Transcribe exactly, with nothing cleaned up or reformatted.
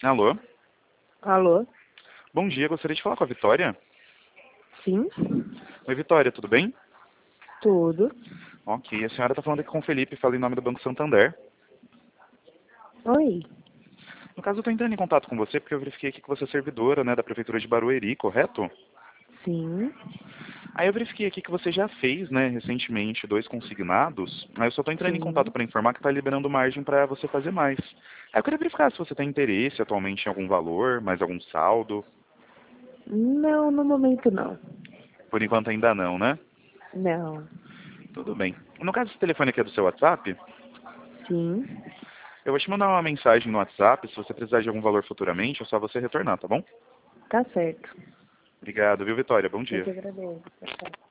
Alô? Alô? Bom dia, gostaria de falar com a Vitória. Sim? Oi, Vitória, tudo bem? Tudo. Ok, a senhora está falando aqui com o Felipe, fala em nome do Banco Santander. Oi. No caso, eu estou entrando em contato com você porque eu verifiquei aqui que você é servidora, né, da Prefeitura de Barueri, correto? Sim. Aí eu verifiquei aqui que você já fez, né, recentemente, dois consignados. Aí eu só estou entrando em contato Sim. para informar que está liberando margem para você fazer mais. Aí eu queria verificar se você tem interesse atualmente em algum valor, mais algum saldo. Não, no momento não. Por enquanto ainda não, né? Não. Tudo bem. No caso, esse telefone aqui é do seu WhatsApp, Sim. eu vou te mandar uma mensagem no WhatsApp. Se você precisar de algum valor futuramente, é só você retornar, tá bom? Tá certo. Obrigado, viu, Vitória? Bom Eu dia. que agradeço. Tchau, tchau.